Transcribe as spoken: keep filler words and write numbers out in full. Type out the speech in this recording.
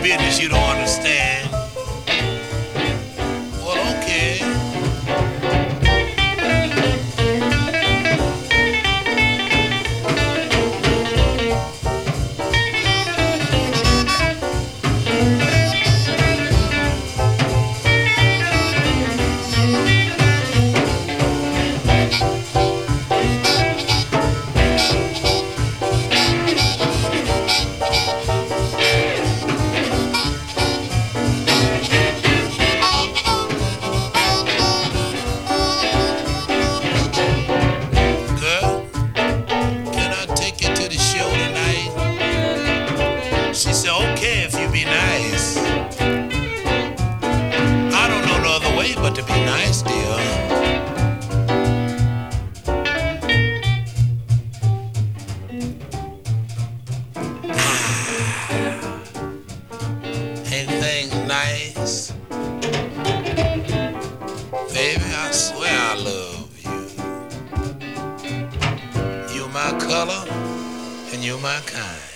business you don't understand. Well, okay. Girl, can I take you to the show tonight? She said, okay, if you be nice. I don't know no other way but to be nice, dear. Anything nice? Baby, I swear I love you. You're my color and you're my kind.